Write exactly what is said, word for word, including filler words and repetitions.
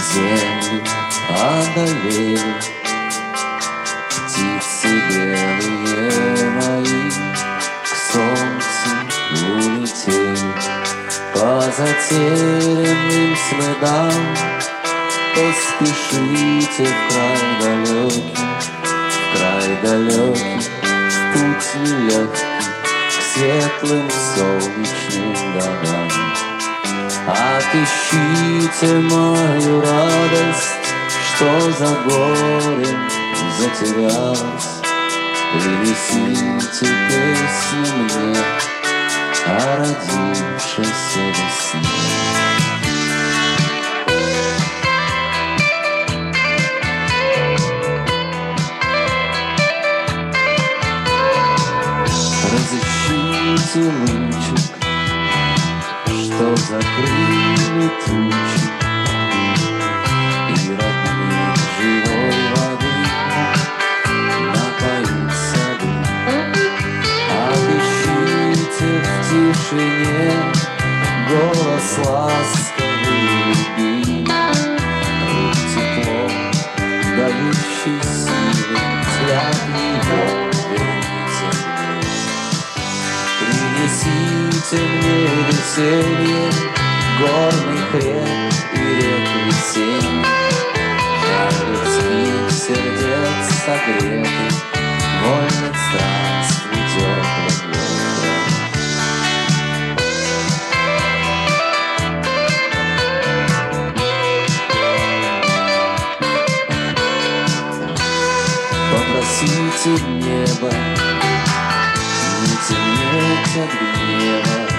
землю одолели птицы белые мои, к солнцу улетели по затерянным следам. Поспешите в край далекий, в край далекий, в путь нелегкий, к светлым солнечным годам. Отыщите мою радость, что за горем затерялась. Принесите песню мне о родившейся весне. Разыщите лучик, что закрыли тучи, и родник живой воды напоит сады. Отыщите в тишине голос ласковый любви, рук тепло, дающий силы, взгляд его верните мне. Принесите мне веселье горных рек и рек весенних, жар людских сердец согретых, вольных странствий теплым ветром. Попросите небо не темнеть от гнева,